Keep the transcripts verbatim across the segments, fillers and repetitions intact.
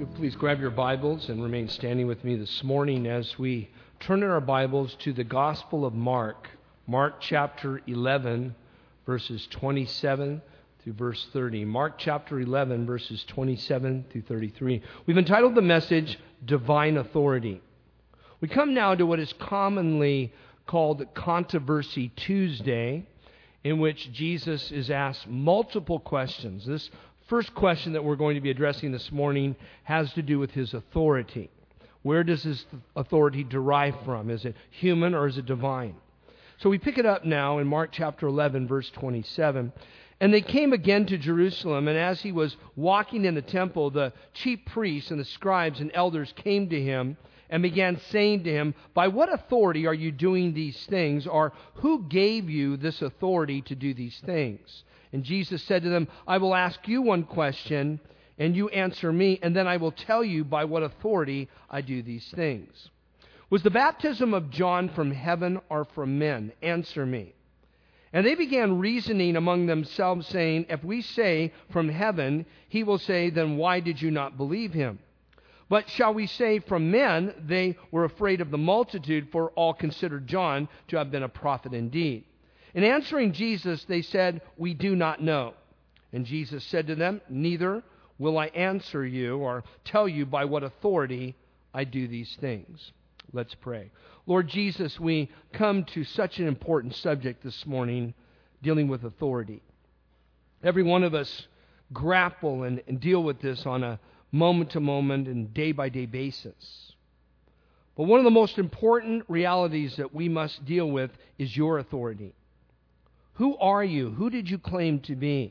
Please grab your Bibles and remain standing with me this morning as we turn in our Bibles to the Gospel of Mark, Mark chapter eleven, verses twenty-seven through verse thirty. Mark chapter eleven, verses twenty-seven through thirty-three. We've entitled the message, Divine Authority. We come now to what is commonly called Controversy Tuesday, in which Jesus is asked multiple questions. This first question that we're going to be addressing this morning has to do with his authority. Where does his authority derive from? Is it human or is it divine? So we pick it up now in Mark chapter eleven, verse twenty-seven. And they came again to Jerusalem, and as he was walking in the temple, the chief priests and the scribes and elders came to him and began saying to him, "By what authority are you doing these things? Or who gave you this authority to do these things?" And Jesus said to them, "I will ask you one question, and you answer me, and then I will tell you by what authority I do these things. Was the baptism of John from heaven or from men? Answer me." And they began reasoning among themselves, saying, "If we say from heaven, he will say, then why did you not believe him? But shall we say from men?" They were afraid of the multitude, for all considered John to have been a prophet indeed. In answering Jesus, they said, "We do not know." And Jesus said to them, "Neither will I answer you or tell you by what authority I do these things." Let's pray. Lord Jesus, we come to such an important subject this morning, dealing with authority. Every one of us grapple and, and deal with this on a moment-to-moment and day-by-day basis. But one of the most important realities that we must deal with is your authority. Who are you? Who did you claim to be?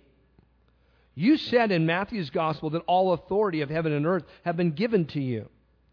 You said in Matthew's gospel that all authority of heaven and earth have been given to you.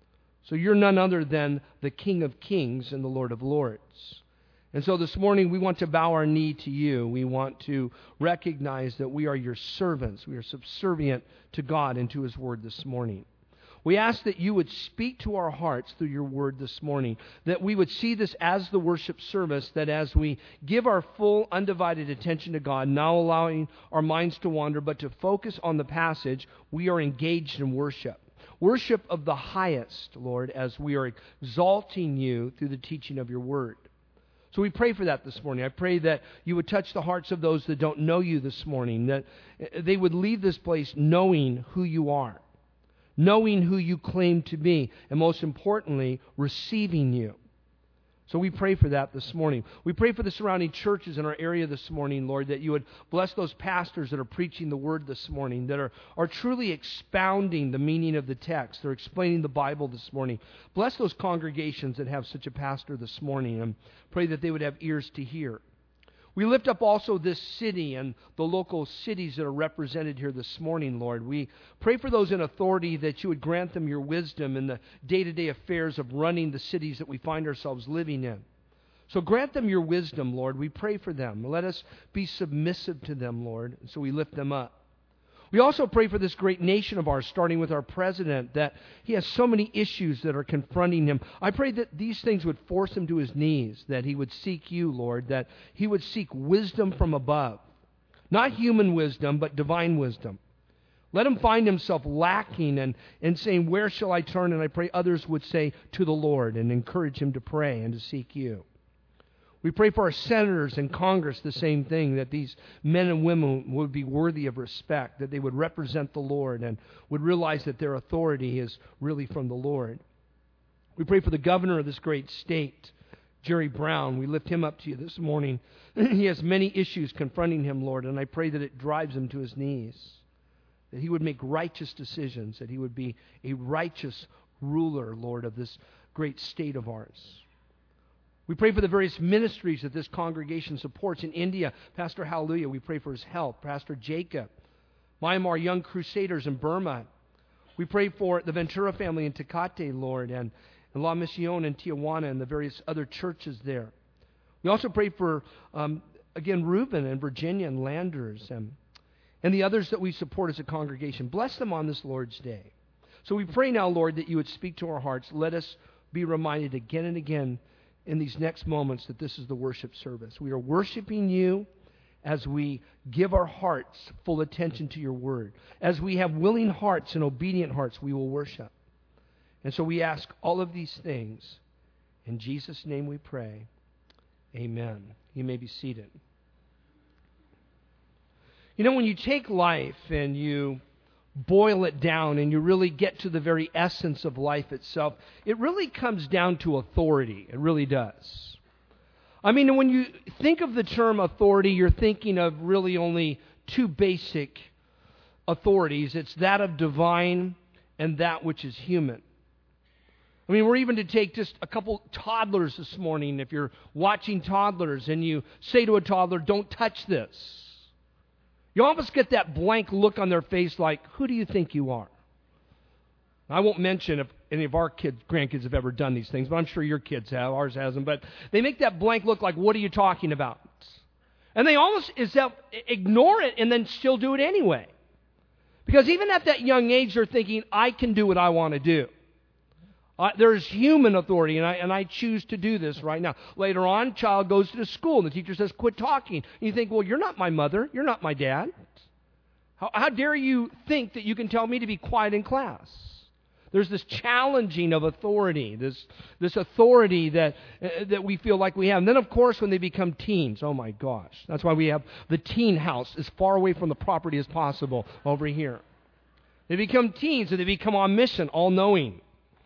So you're none other than the King of Kings and the Lord of Lords. And so this morning we want to bow our knee to you. We want to recognize that we are your servants. We are subservient to God and to His Word this morning. We ask that you would speak to our hearts through your word this morning, that we would see this as the worship service, that as we give our full, undivided attention to God, now allowing our minds to wander, but to focus on the passage, we are engaged in worship. Worship of the highest, Lord, as we are exalting you through the teaching of your word. So we pray for that this morning. I pray that you would touch the hearts of those that don't know you this morning, that they would leave this place knowing who you are, knowing who you claim to be, and most importantly, receiving you. So we pray for that this morning. We pray for the surrounding churches in our area this morning, Lord, that you would bless those pastors that are preaching the word this morning, that are, are truly expounding the meaning of the text. They're explaining the Bible this morning. Bless those congregations that have such a pastor this morning, and pray that they would have ears to hear. We lift up also this city and the local cities that are represented here this morning, Lord. We pray for those in authority that you would grant them your wisdom in the day-to-day affairs of running the cities that we find ourselves living in. So grant them your wisdom, Lord. We pray for them. Let us be submissive to them, Lord. And so we lift them up. We also pray for this great nation of ours, starting with our president, that he has so many issues that are confronting him. I pray that these things would force him to his knees, that he would seek you, Lord, that he would seek wisdom from above. Not human wisdom, but divine wisdom. Let him find himself lacking and, and saying, "Where shall I turn?" And I pray others would say, "To the Lord," and encourage him to pray and to seek you. We pray for our senators in Congress, the same thing, that these men and women would be worthy of respect, that they would represent the Lord and would realize that their authority is really from the Lord. We pray for the governor of this great state, Jerry Brown. We lift him up to you this morning. He has many issues confronting him, Lord, and I pray that it drives him to his knees, that he would make righteous decisions, that he would be a righteous ruler, Lord, of this great state of ours. We pray for the various ministries that this congregation supports in India. Pastor Hallelujah, we pray for his health. Pastor Jacob, Myanmar Young Crusaders in Burma. We pray for the Ventura family in Tecate, Lord, and, and La Misión in Tijuana and the various other churches there. We also pray for, um, again, Reuben and Virginia and Landers and, and the others that we support as a congregation. Bless them on this Lord's Day. So we pray now, Lord, that you would speak to our hearts. Let us be reminded again and again in these next moments that this is the worship service. We are worshiping you as we give our hearts full attention to your word. As we have willing hearts and obedient hearts, we will worship. And so we ask all of these things. In Jesus' name we pray. Amen. You may be seated. You know, when you take life and you boil it down and you really get to the very essence of life itself, it really comes down to authority. It really does. I mean, when you think of the term authority, you're thinking of really only two basic authorities. It's that of divine and that which is human. I mean, we're even to take just a couple toddlers this morning. If you're watching toddlers and you say to a toddler, don't touch this, you almost get that blank look on their face like, who do you think you are? I won't mention if any of our kids, grandkids have ever done these things, but I'm sure your kids have. Ours hasn't. But they make that blank look like, what are you talking about? And they almost is that, ignore it and then still do it anyway. Because even at that young age, they're thinking, I can do what I want to do. Uh, there's human authority, and I, and I choose to do this right now. Later on, child goes to the school, and the teacher says, quit talking. And you think, well, you're not my mother. You're not my dad. How, how dare you think that you can tell me to be quiet in class? There's this challenging of authority, this this authority that uh, that we feel like we have. And then, of course, when they become teens, oh my gosh. That's why we have the teen house as far away from the property as possible over here. They become teens, and they become omniscient, all-knowing.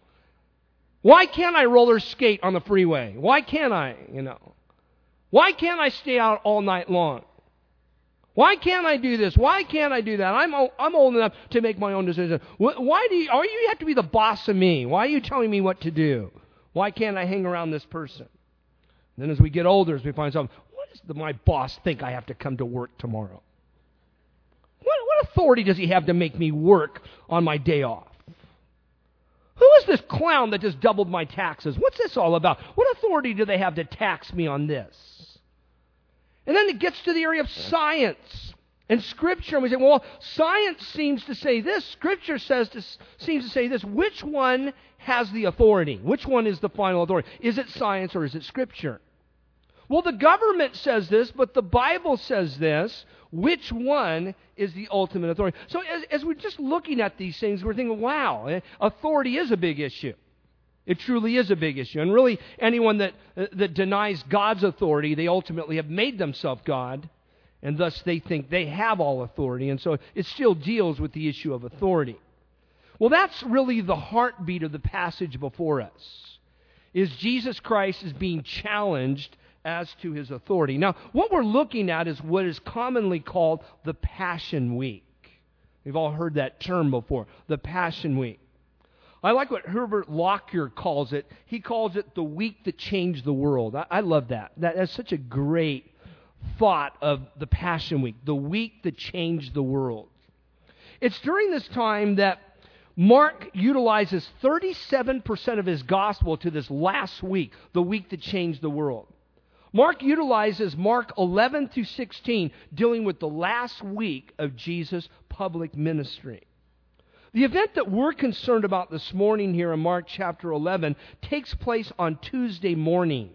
Why can't I roller skate on the freeway? Why can't I, you know? Why can't I stay out all night long? Why can't I do this? Why can't I do that? I'm o- I'm old enough to make my own decisions. Why do you, are you have to be the boss of me? Why are you telling me what to do? Why can't I hang around this person? And then as we get older, as we find something, what does the, my boss think I have to come to work tomorrow? What, what authority does he have to make me work on my day off? Who is this clown that just doubled my taxes? What's this all about? What authority do they have to tax me on this? And then it gets to the area of science and Scripture. And we say, well, science seems to say this. Scripture says to, seems to say this. Which one has the authority? Which one is the final authority? Is it science or is it Scripture? Well, the government says this, but the Bible says this. Which one is the ultimate authority? So as, as we're just looking at these things, we're thinking, wow, authority is a big issue. It truly is a big issue. And really, anyone that, uh, that denies God's authority, they ultimately have made themselves God, and thus they think they have all authority. And so it still deals with the issue of authority. Well, that's really the heartbeat of the passage before us, is Jesus Christ is being challenged as to his authority. Now, what we're looking at is what is commonly called the Passion Week. We've all heard that term before, the Passion Week. I like what Herbert Lockyer calls it. He calls it the week that changed the world. I, I love that. that. That's such a great thought of the Passion Week, the week that changed the world. It's during this time that Mark utilizes thirty-seven percent of his gospel to this last week, the week that changed the world. Mark utilizes Mark eleven through sixteen, dealing with the last week of Jesus' public ministry. The event that we're concerned about this morning here in Mark chapter eleven takes place on Tuesday morning.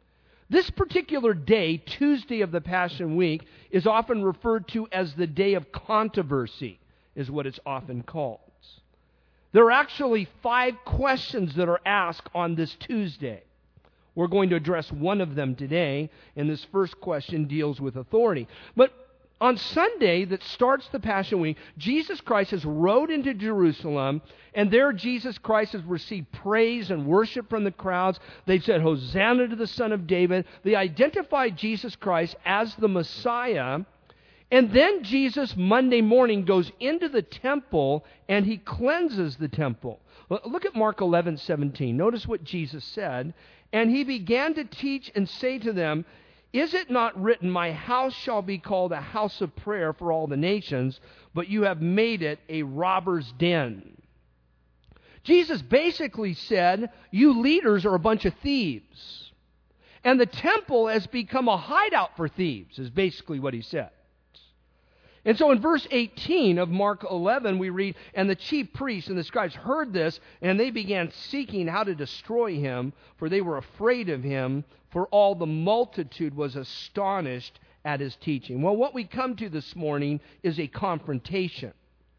This particular day, Tuesday of the Passion Week, is often referred to as the Day of Controversy, is what it's often called. There are actually five questions that are asked on this Tuesday. We're going to address one of them today, and this first question deals with authority. But on Sunday that starts the Passion Week, Jesus Christ has rode into Jerusalem, and there Jesus Christ has received praise and worship from the crowds. They've said, Hosanna to the Son of David. They identified Jesus Christ as the Messiah. And then Jesus, Monday morning, goes into the temple, and he cleanses the temple. Look at Mark eleven seventeen. Notice what Jesus said. And he began to teach and say to them, is it not written, my house shall be called a house of prayer for all the nations, but you have made it a robber's den? Jesus basically said, you leaders are a bunch of thieves. And the temple has become a hideout for thieves, is basically what he said. And so in verse eighteen of Mark eleven, we read, and the chief priests and the scribes heard this, and they began seeking how to destroy him, for they were afraid of him, for all the multitude was astonished at his teaching? Well, what we come to this morning is a confrontation.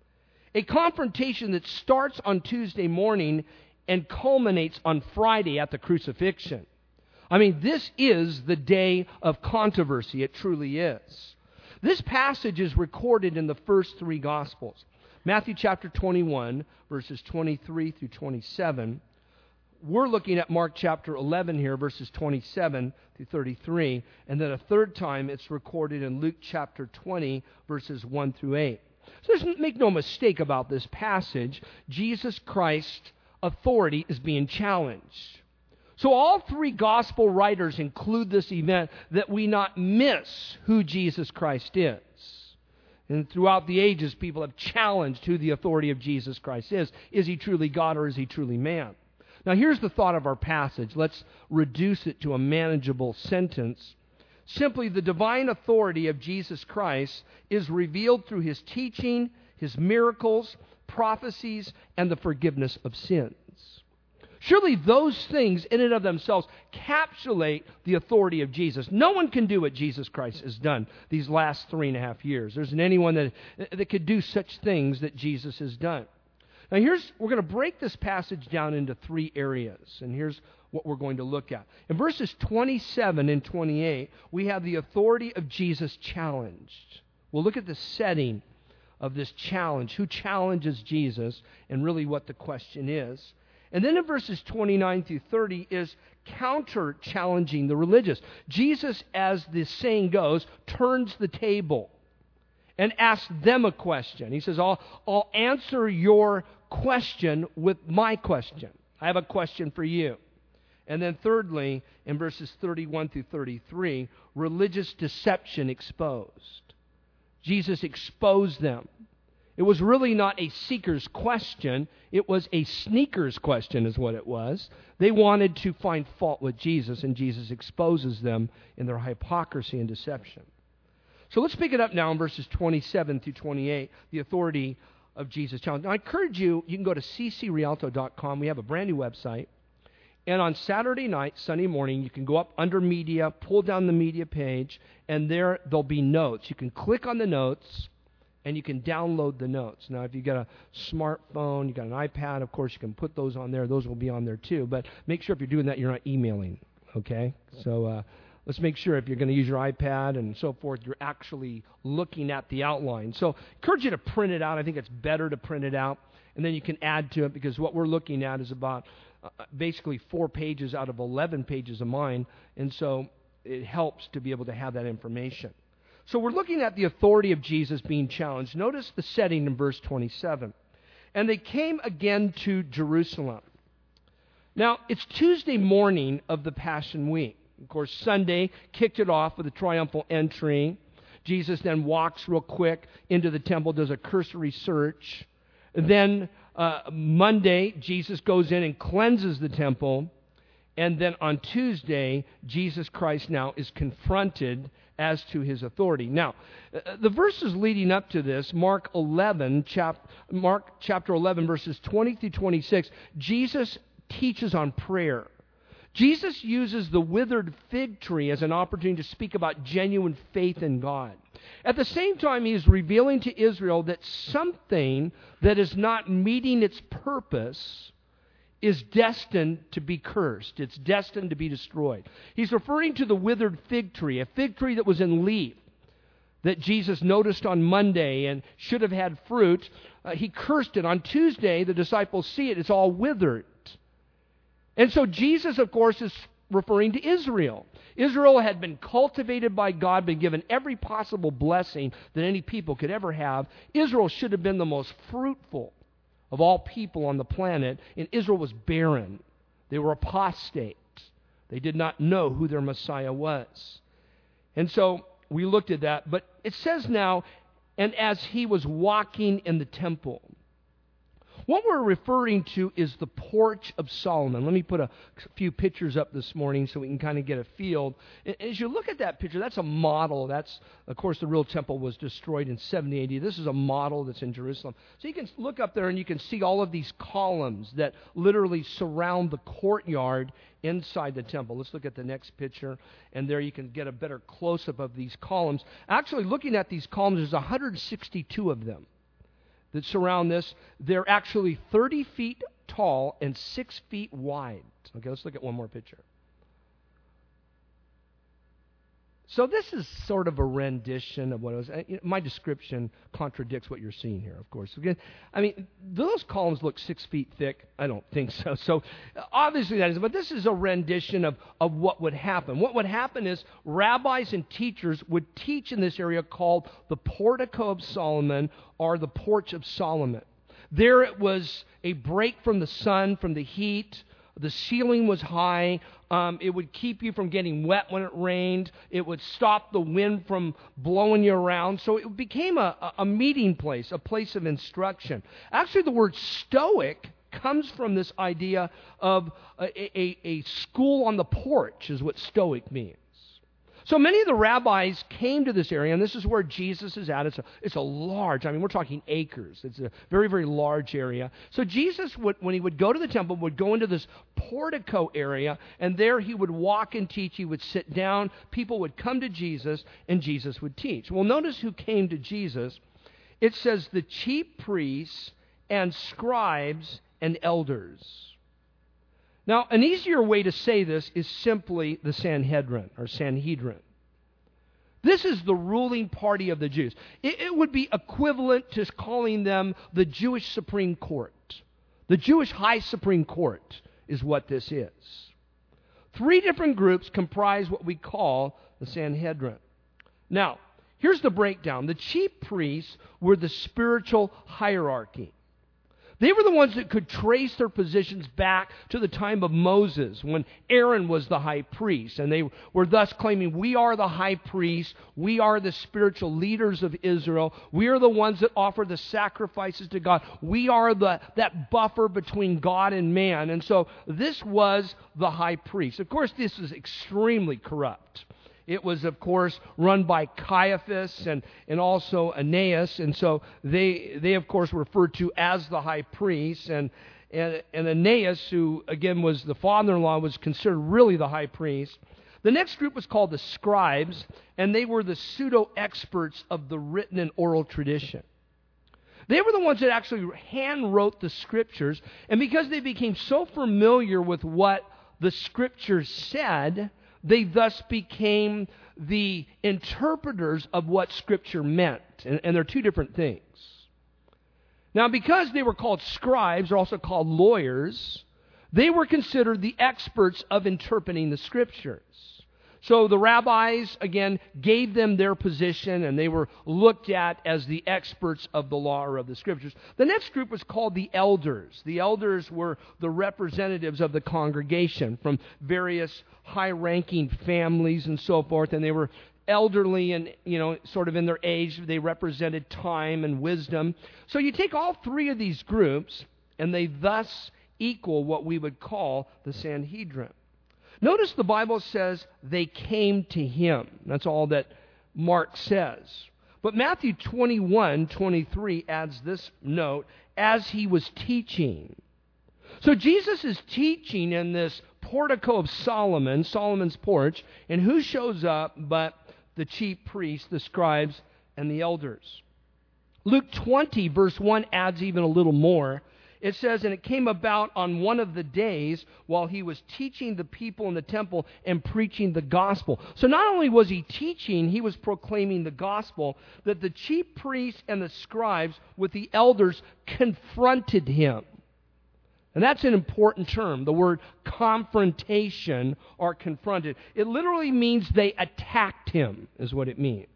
A confrontation that starts on Tuesday morning and culminates on Friday at the crucifixion. I mean, this is the day of controversy. It truly is. This passage is recorded in the first three Gospels. Matthew chapter twenty-one, verses twenty-three through twenty-seven. We're looking at Mark chapter eleven here, verses twenty-seven through thirty-three. And then a third time it's recorded in Luke chapter twenty, verses one through eight. So let's make no mistake about this passage. Jesus Christ's authority is being challenged. So all three gospel writers include this event that we not miss who Jesus Christ is. And throughout the ages, people have challenged who the authority of Jesus Christ is. Is he truly God or is he truly man? Now here's the thought of our passage. Let's reduce it to a manageable sentence. Simply, the divine authority of Jesus Christ is revealed through his teaching, his miracles, prophecies, and the forgiveness of sins. Surely those things in and of themselves encapsulate the authority of Jesus. No one can do what Jesus Christ has done these last three and a half years. There isn't anyone that, that could do such things that Jesus has done. Now here's, we're going to break this passage down into three areas. And here's what we're going to look at. In verses twenty-seven and twenty-eight, we have the authority of Jesus challenged. We'll look at the setting of this challenge. Who challenges Jesus and really what the question is. And then in verses twenty-nine through thirty is counter-challenging the religious. Jesus, as the saying goes, turns the table and asks them a question. He says, I'll, I'll answer your question with my question. I have a question for you. And then thirdly, in verses thirty-one through thirty-three, religious deception exposed. Jesus exposed them. It was really not a seeker's question. It was a sneaker's question is what it was. They wanted to find fault with Jesus, and Jesus exposes them in their hypocrisy and deception. So let's pick it up now in verses twenty-seven through twenty-eight, the authority of Jesus challenge. Now I encourage you, you can go to c c rialto dot com. We have a brand new website. And on Saturday night, Sunday morning, you can go up under media, pull down the media page, and there there'll be notes. You can click on the notes, and you can download the notes. Now, if you've got a smartphone, you've got an iPad, of course, you can put those on there. Those will be on there too. But make sure if you're doing that, you're not emailing, okay? So uh, let's make sure if you're going to use your iPad and so forth, you're actually looking at the outline. So I encourage you to print it out. I think it's better to print it out. And then you can add to it because what we're looking at is about uh, basically four pages out of eleven pages of mine. And so it helps to be able to have that information. So we're looking at the authority of Jesus being challenged. Notice the setting in verse twenty-seven. And they came again to Jerusalem. Now, it's Tuesday morning of the Passion Week. Of course, Sunday kicked it off with a triumphal entry. Jesus then walks real quick into the temple, does a cursory search. Then uh, Monday, Jesus goes in and cleanses the temple. And then on Tuesday, Jesus Christ now is confronted as to his authority. Now, the verses leading up to this, Mark eleven, chap, Mark chapter eleven, verses twenty through twenty-six, Jesus teaches on prayer. Jesus uses the withered fig tree as an opportunity to speak about genuine faith in God. At the same time, he is revealing to Israel that something that is not meeting its purpose is destined to be cursed. It's destined to be destroyed. He's referring to the withered fig tree, a fig tree that was in leaf, that Jesus noticed on Monday and should have had fruit. Uh, he cursed it. On Tuesday, the disciples see it. It's all withered. And so Jesus, of course, is referring to Israel. Israel had been cultivated by God, been given every possible blessing that any people could ever have. Israel should have been the most fruitful of all people on the planet, and Israel was barren. They were apostate. They did not know who their Messiah was. And so we looked at that, but it says now, and as he was walking in the temple. What we're referring to is the Porch of Solomon. Let me put a few pictures up this morning so we can kind of get a feel. As you look at that picture, that's a model. That's, of course, the real temple was destroyed in seventy A D. This is a model that's in Jerusalem. So you can look up there and you can see all of these columns that literally surround the courtyard inside the temple. Let's look at the next picture, and there you can get a better close-up of these columns. Actually, looking at these columns, there's one hundred sixty-two of them that surround this. They're actually thirty feet tall and six feet wide. Okay, let's look at one more picture. So this is sort of a rendition of what it was. My description contradicts what you're seeing here, of course. Again, I mean, those columns look six feet thick. I don't think so. So obviously that is, but this is a rendition of, of what would happen. What would happen is rabbis and teachers would teach in this area called the Portico of Solomon or the Porch of Solomon. There it was a break from the sun, from the heat. The ceiling was high. Um, it would keep you from getting wet when it rained. It would stop the wind from blowing you around. So it became a, a meeting place, a place of instruction. Actually, the word stoic comes from this idea of a, a, a school on the porch is what stoic means. So many of the rabbis came to this area, and this is where Jesus is at. It's a, it's a large, I mean, we're talking acres. It's a very, very large area. So Jesus, would, when he would go to the temple, would go into this portico area, and there he would walk and teach. He would sit down. People would come to Jesus, and Jesus would teach. Well, notice who came to Jesus. It says the chief priests and scribes and elders. Now, an easier way to say this is simply the Sanhedrin, or Sanhedrin. This is the ruling party of the Jews. It, it would be equivalent to calling them the Jewish Supreme Court. The Jewish High Supreme Court is what this is. Three different groups comprise what we call the Sanhedrin. Now, here's the breakdown. The chief priests were the spiritual hierarchy. They were the ones that could trace their positions back to the time of Moses, when Aaron was the high priest. And they were thus claiming, we are the high priest, we are the spiritual leaders of Israel, we are the ones that offer the sacrifices to God, we are the that buffer between God and man. And so this was the high priest. Of course, this is extremely corrupt. It was, of course, run by Caiaphas and, and also Ananias. And so they, they, of course, were referred to as the high priest. And, and, and Ananias, who, again, was the father-in-law, was considered really the high priest. The next group was called the scribes, and they were the pseudo-experts of the written and oral tradition. They were the ones that actually hand-wrote the Scriptures. And because they became so familiar with what the Scriptures said, they thus became the interpreters of what Scripture meant. And, and they're two different things. Now, because they were called scribes, they're also called lawyers, they were considered the experts of interpreting the Scriptures. So the rabbis, again, gave them their position, and they were looked at as the experts of the law or of the Scriptures. The next group was called the elders. The elders were the representatives of the congregation from various high-ranking families and so forth, and they were elderly and, you know, sort of in their age. They represented time and wisdom. So you take all three of these groups, and they thus equal what we would call the Sanhedrin. Notice the Bible says they came to him. That's all that Mark says. But Matthew twenty-one twenty-three adds this note, as he was teaching. So Jesus is teaching in this portico of Solomon, Solomon's porch, and who shows up but the chief priests, the scribes, and the elders. Luke twenty verse one adds even a little more. It says, and it came about on one of the days while he was teaching the people in the temple and preaching the gospel. So not only was he teaching, he was proclaiming the gospel, that the chief priests and the scribes with the elders confronted him. And that's an important term, the word confrontation or confronted. It literally means they attacked him, is what it means.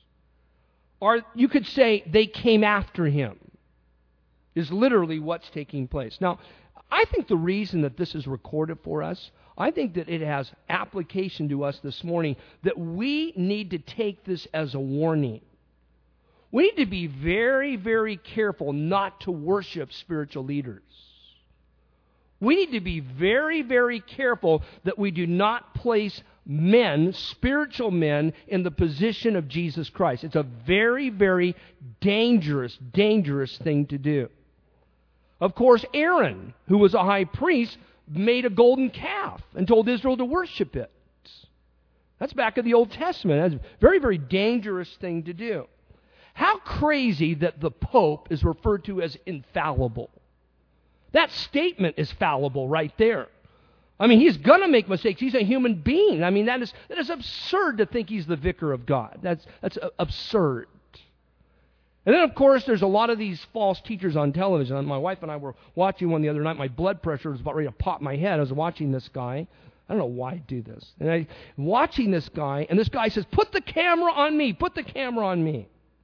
Or you could say they came after him. Is literally what's taking place. Now, I think the reason that this is recorded for us, I think that it has application to us this morning, that we need to take this as a warning. We need to be very, very careful not to worship spiritual leaders. We need to be very, very careful that we do not place men, spiritual men, in the position of Jesus Christ. It's a very, very dangerous, dangerous thing to do. Of course, Aaron, who was a high priest, made a golden calf and told Israel to worship it. That's back in the Old Testament. That's a very, very dangerous thing to do. How crazy that the Pope is referred to as infallible. That statement is fallible right there. I mean, he's going to make mistakes. He's a human being. I mean, that is that is absurd to think he's the vicar of God. That's that's absurd. And then, of course, there's a lot of these false teachers on television. My wife and I were watching one the other night. My blood pressure was about ready to pop my head. I was watching this guy. I don't know why I do this. And I watching this guy, and this guy says, "Put the camera on me. Put the camera on me."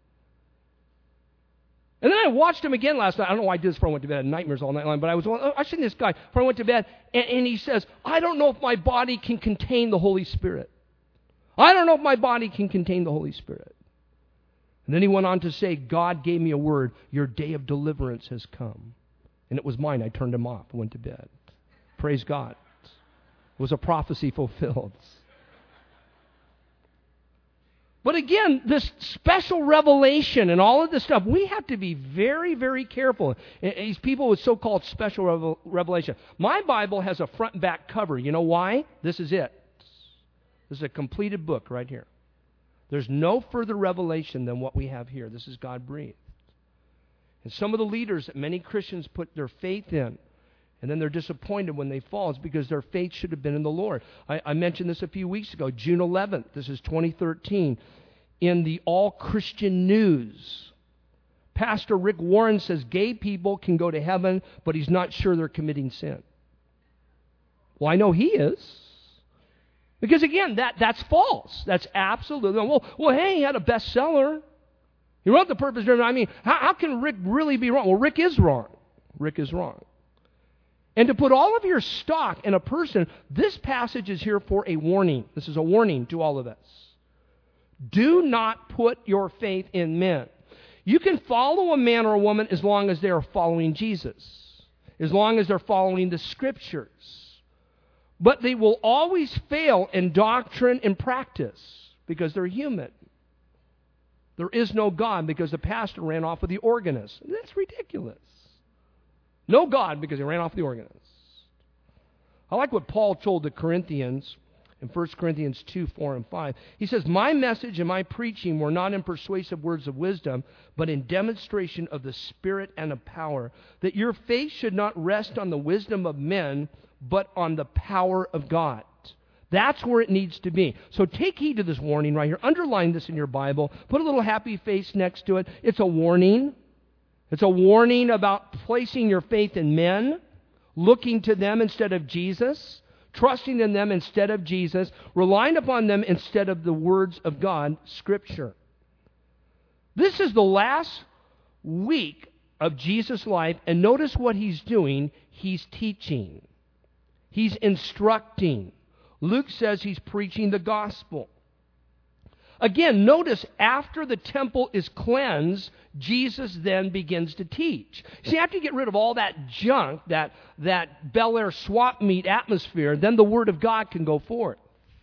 And then I watched him again last night. I don't know why I did this before I went to bed. I had nightmares all night long. But I was watching this guy before I went to bed. And, and he says, "I don't know if my body can contain the Holy Spirit. I don't know if my body can contain the Holy Spirit." And then he went on to say, "God gave me a word. Your day of deliverance has come." And it was mine. I turned him off and went to bed. Praise God. It was a prophecy fulfilled. But again, this special revelation and all of this stuff, we have to be very, very careful. These people with so-called special revel- revelation. My Bible has a front and back cover. You know why? This is it. This is a completed book right here. There's no further revelation than what we have here. This is God-breathed. And some of the leaders that many Christians put their faith in, and then they're disappointed when they fall, is because their faith should have been in the Lord. I, I mentioned this a few weeks ago, June eleventh, this is twenty thirteen, in the All Christian News. Pastor Rick Warren says gay people can go to heaven, but he's not sure they're committing sin. Well, I know he is. Because again, that, that's false. That's absolutely, well, well, hey, he had a bestseller. He wrote The Purpose Driven. I mean, how, how can Rick really be wrong? Well, Rick is wrong. Rick is wrong. And to put all of your stock in a person, this passage is here for a warning. This is a warning to all of us. Do not put your faith in men. You can follow a man or a woman as long as they are following Jesus, as long as they're following the Scriptures. But they will always fail in doctrine and practice because they're human. There is no God because the pastor ran off with the organist. That's ridiculous. No God because he ran off with the organist. I like what Paul told the Corinthians in First Corinthians two, four, and five. He says, "My message and my preaching were not in persuasive words of wisdom, but in demonstration of the Spirit and of power, that your faith should not rest on the wisdom of men, but on the power of God." That's where it needs to be. So take heed to this warning right here. Underline this in your Bible. Put a little happy face next to it. It's a warning. It's a warning about placing your faith in men, looking to them instead of Jesus, trusting in them instead of Jesus, relying upon them instead of the words of God, Scripture. This is the last week of Jesus' life, and notice what he's doing. He's teaching. He's instructing. Luke says he's preaching the gospel. Again, notice after the temple is cleansed, Jesus then begins to teach. See, after you get rid of all that junk, that, that Bel Air swap meet atmosphere, then the Word of God can go forth.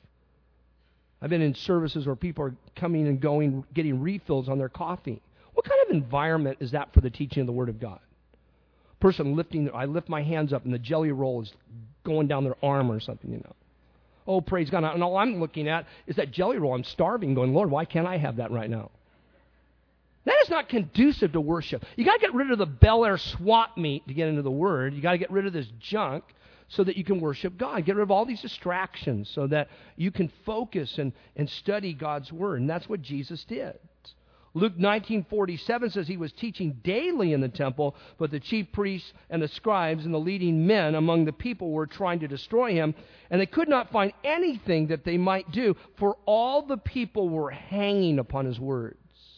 I've been in services where people are coming and going, getting refills on their coffee. What kind of environment is that for the teaching of the Word of God? Person lifting, I lift my hands up and the jelly roll is going down their arm or something, you know. Oh, praise God. And all I'm looking at is that jelly roll. I'm starving, going, Lord, why can't I have that right now? That is not conducive to worship. You got to get rid of the Bel Air swap meet to get into the Word. You got to get rid of this junk so that you can worship God. Get rid of all these distractions so that you can focus and, and study God's Word. And that's what Jesus did. Luke nineteen forty-seven says he was teaching daily in the temple, but the chief priests and the scribes and the leading men among the people were trying to destroy him, and they could not find anything that they might do, for all the people were hanging upon his words.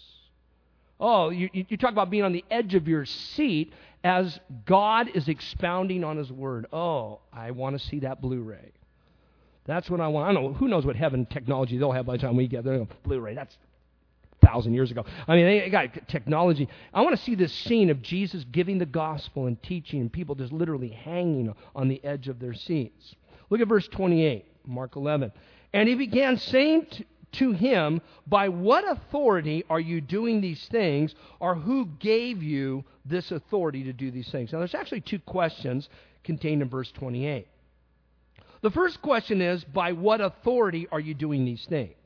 Oh, you, you talk about being on the edge of your seat as God is expounding on his word. Oh, I want to see that Blu-ray. That's what I want. I don't know, who knows what heaven technology they'll have by the time we get there. Blu-ray, that's thousand years ago. I mean, they got technology. I want to see this scene of Jesus giving the gospel and teaching, and people just literally hanging on the edge of their seats. Look at verse twenty-eight, Mark eleven. And he began saying to, to him, by what authority are you doing these things, or who gave you this authority to do these things? Now, there's actually two questions contained in verse twenty-eight. The first question is, by what authority are you doing these things?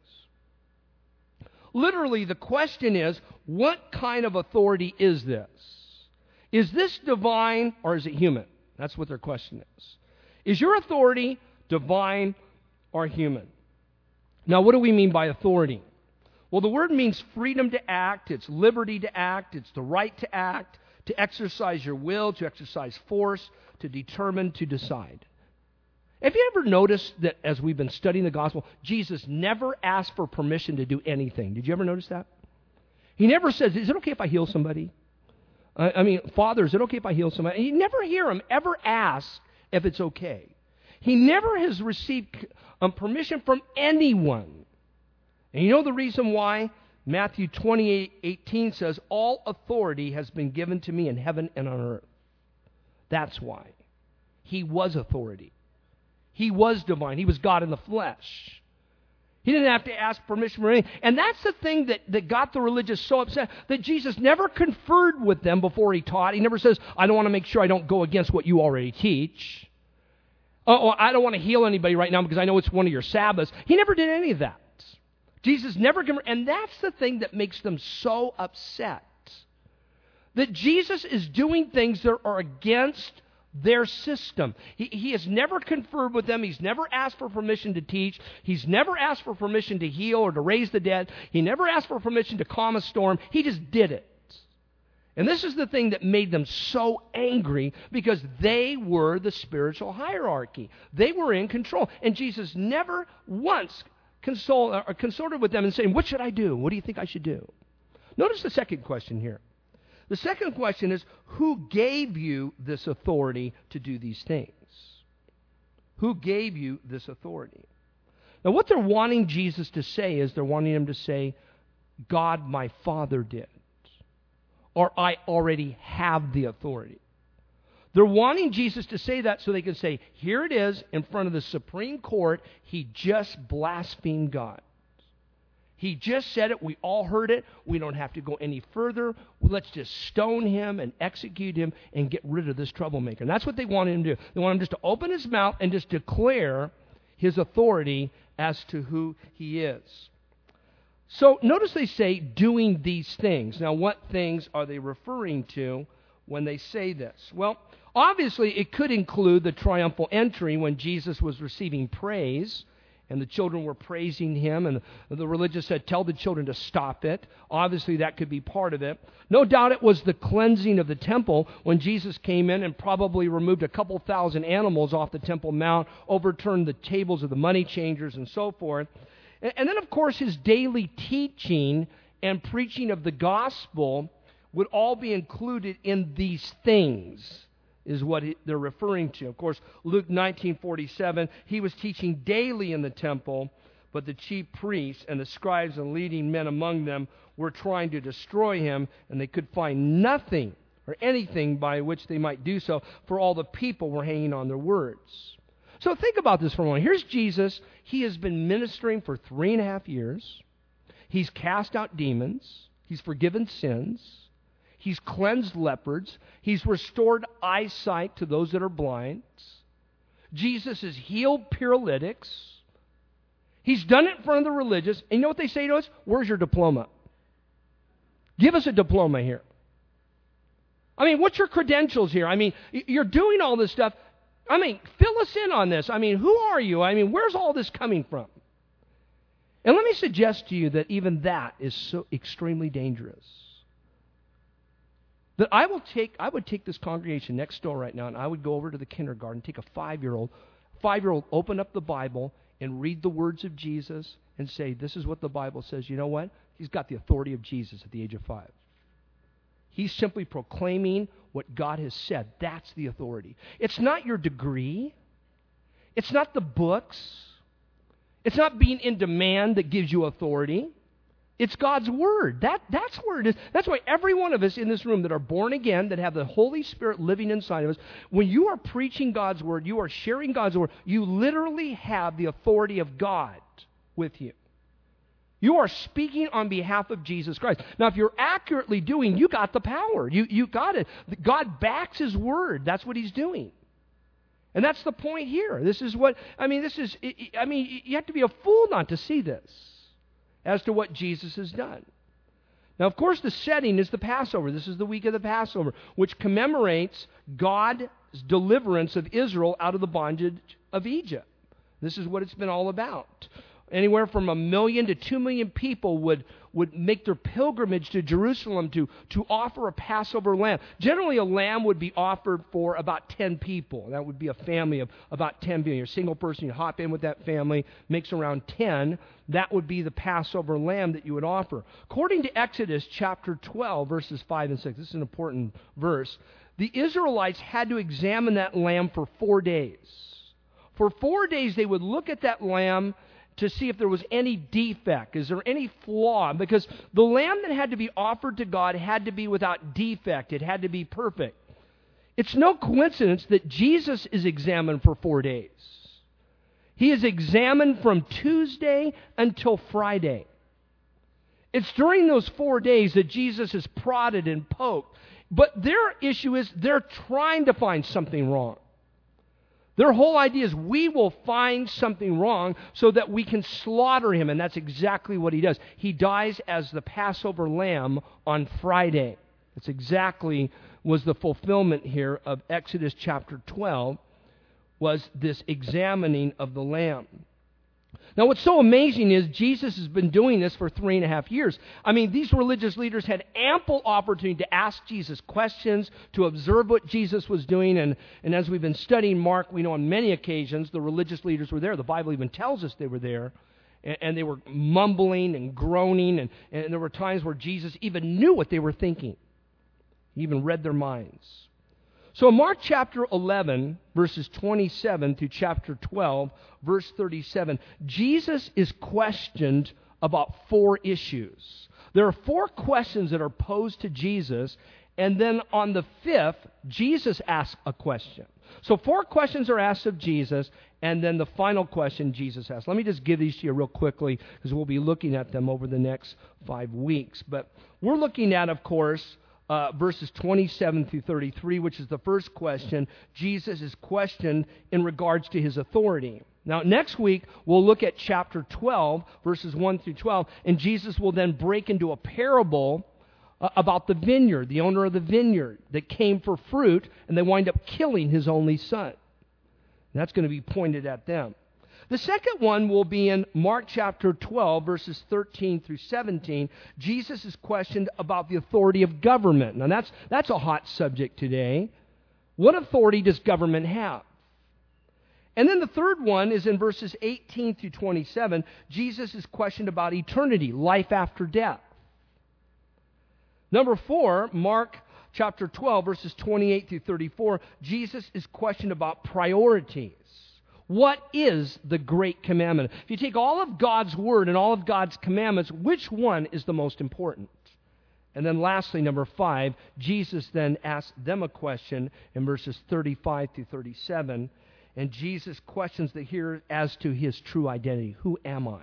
Literally, the question is, what kind of authority is this? Is this divine or is it human? That's what their question is. Is your authority divine or human? Now, what do we mean by authority? Well, the word means freedom to act. It's liberty to act. It's the right to act, to exercise your will, to exercise force, to determine, to decide. Have you ever noticed that as we've been studying the gospel, Jesus never asked for permission to do anything? Did you ever notice that? He never says, is it okay if I heal somebody? I, I mean, Father, is it okay if I heal somebody? You never hear him ever ask if it's okay. He never has received um, permission from anyone. And you know the reason why? Matthew twenty-eight eighteen says, all authority has been given to me in heaven and on earth. That's why. He was authority. He was divine. He was God in the flesh. He didn't have to ask permission for anything. And that's the thing that, that got the religious so upset, that Jesus never conferred with them before he taught. He never says, I don't want to make sure I don't go against what you already teach. Oh, I don't want to heal anybody right now because I know it's one of your Sabbaths. He never did any of that. Jesus never, and that's the thing that makes them so upset. That Jesus is doing things that are against their system. He, he has never conferred with them. He's never asked for permission to teach. He's never asked for permission to heal or to raise the dead. He never asked for permission to calm a storm. He just did it. And this is the thing that made them so angry, because they were the spiritual hierarchy. They were in control. And Jesus never once console, or consulted with them and saying, what should I do? What do you think I should do? Notice the second question here. The second question is, who gave you this authority to do these things? Who gave you this authority? Now, what they're wanting Jesus to say is they're wanting him to say, God, my Father did. Or I already have the authority. They're wanting Jesus to say that so they can say, here it is in front of the Supreme Court, he just blasphemed God. He just said it. We all heard it. We don't have to go any further. Let's just stone him and execute him and get rid of this troublemaker. And that's what they want him to do. They want him just to open his mouth and just declare his authority as to who he is. So notice they say doing these things. Now, what things are they referring to when they say this? Well, obviously it could include the triumphal entry when Jesus was receiving praise and the children were praising him, and the religious said, tell the children to stop it. Obviously that could be part of it. No doubt it was the cleansing of the temple when Jesus came in and probably removed a couple thousand animals off the Temple Mount, overturned the tables of the money changers and so forth. And then, of course, his daily teaching and preaching of the gospel would all be included in these things, is what they're referring to. Of course, Luke nineteen forty-seven, he was teaching daily in the temple, but the chief priests and the scribes and leading men among them were trying to destroy him, and they could find nothing or anything by which they might do so, for all the people were hanging on their words. So think about this for a moment. Here's Jesus. He has been ministering for three and a half years. He's cast out demons. He's forgiven sins. He's cleansed lepers. He's restored eyesight to those that are blind. Jesus has healed paralytics. He's done it in front of the religious. And you know what they say to us? Where's your diploma? Give us a diploma here. I mean, what's your credentials here? I mean, you're doing all this stuff. I mean, fill us in on this. I mean, who are you? I mean, where's all this coming from? And let me suggest to you that even that is so extremely dangerous. That I will take, I would take this congregation next door right now, and I would go over to the kindergarten, take a five-year-old, five-year-old, open up the Bible and read the words of Jesus and say, this is what the Bible says. You know what? He's got the authority of Jesus at the age of five. He's simply proclaiming what God has said. That's the authority. It's not your degree. It's not the books. It's not being in demand that gives you authority. It's God's Word. That, that's where it is. That's why every one of us in this room that are born again, that have the Holy Spirit living inside of us, when you are preaching God's Word, you are sharing God's Word, you literally have the authority of God with you. You are speaking on behalf of Jesus Christ. Now, if you're accurately doing, you got the power. You, you got it. God backs His Word. That's what He's doing. And that's the point here. This is what, I mean, this is, I mean, you have to be a fool not to see this as to what Jesus has done. Now, of course, the setting is the Passover. This is the week of the Passover, which commemorates God's deliverance of Israel out of the bondage of Egypt. This is what it's been all about. Anywhere from a million to two million people would, would make their pilgrimage to Jerusalem to, to offer a Passover lamb. Generally, a lamb would be offered for about ten people. That would be a family of about ten people. You're a single person, you hop in with that family, makes around ten. That would be the Passover lamb that you would offer. According to Exodus chapter twelve, verses five and six, this is an important verse, the Israelites had to examine that lamb for four days. For four days, they would look at that lamb to see if there was any defect. Is there any flaw? Because the lamb that had to be offered to God had to be without defect. It had to be perfect. It's no coincidence that Jesus is examined for four days. He is examined from Tuesday until Friday. It's during those four days that Jesus is prodded and poked. But their issue is they're trying to find something wrong. Their whole idea is we will find something wrong so that we can slaughter him. And that's exactly what he does. He dies as the Passover lamb on Friday. That's exactly was the fulfillment here of Exodus chapter twelve, was this examining of the lamb. Now, what's so amazing is Jesus has been doing this for three and a half years. I mean, these religious leaders had ample opportunity to ask Jesus questions, to observe what Jesus was doing. And, and as we've been studying Mark, we know on many occasions the religious leaders were there. The Bible even tells us they were there. And, and they were mumbling and groaning. And, and there were times where Jesus even knew what they were thinking. He even read their minds. So in Mark chapter eleven, verses twenty-seven through chapter twelve, verse thirty-seven, Jesus is questioned about four issues. There are four questions that are posed to Jesus, and then on the fifth, Jesus asks a question. So four questions are asked of Jesus, and then the final question Jesus asks. Let me just give these to you real quickly, because we'll be looking at them over the next five weeks. But we're looking at, of course, Uh, verses twenty-seven through thirty-three, which is the first question. Jesus is questioned in regards to his authority. Now, next week, we'll look at chapter twelve, verses one through twelve, and Jesus will then break into a parable uh, about the vineyard, the owner of the vineyard that came for fruit, and they wind up killing his only son. And that's going to be pointed at them. The second one will be in Mark chapter twelve, verses thirteen through seventeen. Jesus is questioned about the authority of government. Now, that's, that's a hot subject today. What authority does government have? And then the third one is in verses eighteen through twenty-seven. Jesus is questioned about eternity, life after death. Number four, Mark chapter twelve, verses twenty-eight through thirty-four. Jesus is questioned about priorities. What is the great commandment? If you take all of God's word and all of God's commandments, which one is the most important? And then lastly, number five, Jesus then asks them a question in verses thirty-five through thirty-seven. And Jesus questions the hearer as to his true identity. Who am I?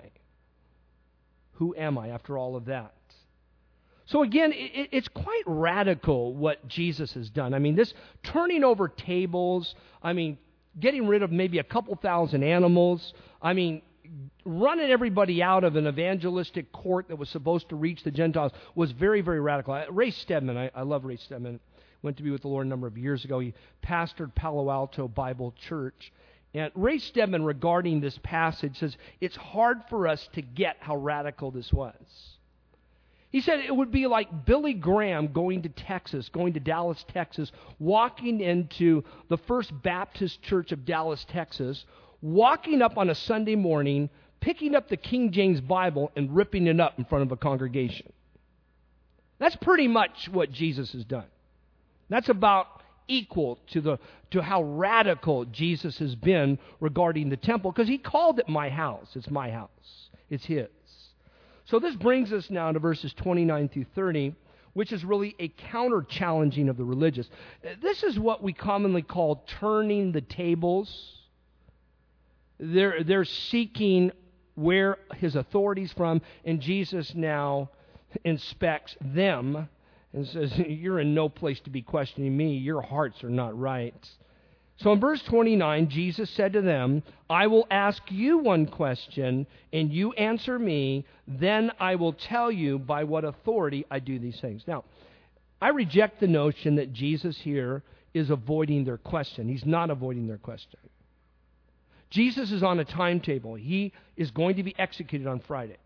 Who am I after all of that? So again, it, it's quite radical what Jesus has done. I mean, this turning over tables, I mean, getting rid of maybe a couple thousand animals. I mean, running everybody out of an evangelistic court that was supposed to reach the Gentiles was very, very radical. Ray Stedman, I, I love Ray Stedman, went to be with the Lord a number of years ago. He pastored Palo Alto Bible Church. And Ray Stedman, regarding this passage, says, it's hard for us to get how radical this was. He said it would be like Billy Graham going to Texas, going to Dallas, Texas, walking into the First Baptist Church of Dallas, Texas, walking up on a Sunday morning, picking up the King James Bible and ripping it up in front of a congregation. That's pretty much what Jesus has done. That's about equal to the to how radical Jesus has been regarding the temple, because he called it my house. It's my house. It's his. So this brings us now to verses twenty-nine through thirty, which is really a counter-challenging of the religious. This is what we commonly call turning the tables. They're, they're seeking where his authority's from, and Jesus now inspects them and says, you're in no place to be questioning me. Your hearts are not right. So in verse twenty-nine, Jesus said to them, I will ask you one question, and you answer me, then I will tell you by what authority I do these things. Now, I reject the notion that Jesus here is avoiding their question. He's not avoiding their question. Jesus is on a timetable. He is going to be executed on Friday.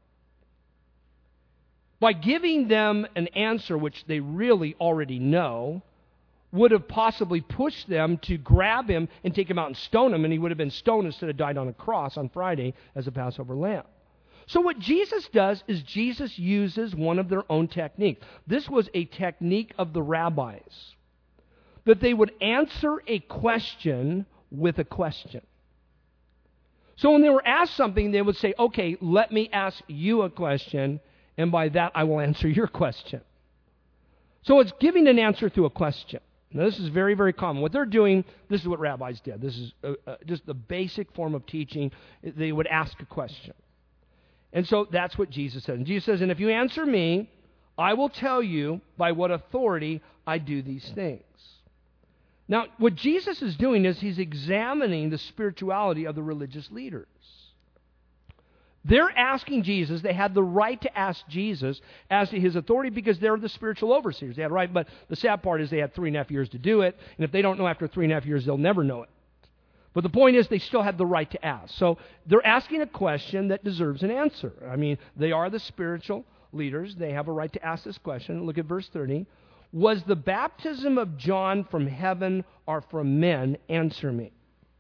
By giving them an answer which they really already know, would have possibly pushed them to grab him and take him out and stone him, and he would have been stoned instead of died on a cross on Friday as a Passover lamb. So what Jesus does is Jesus uses one of their own techniques. This was a technique of the rabbis, that they would answer a question with a question. So when they were asked something, they would say, okay, let me ask you a question, and by that I will answer your question. So it's giving an answer through a question. Now this is very, very common. What they're doing, this is what rabbis did. This is uh, uh, just the basic form of teaching. They would ask a question. And so that's what Jesus says. And Jesus says, and if you answer me, I will tell you by what authority I do these things. Now, what Jesus is doing is he's examining the spirituality of the religious leaders. They're asking Jesus, they had the right to ask Jesus as to his authority because they're the spiritual overseers. They had right, but the sad part is they had three and a half years to do it, and if they don't know after three and a half years, they'll never know it. But the point is they still have the right to ask. So they're asking a question that deserves an answer. I mean, they are the spiritual leaders. They have a right to ask this question. Look at verse thirty. Was the baptism of John from heaven or from men? Answer me.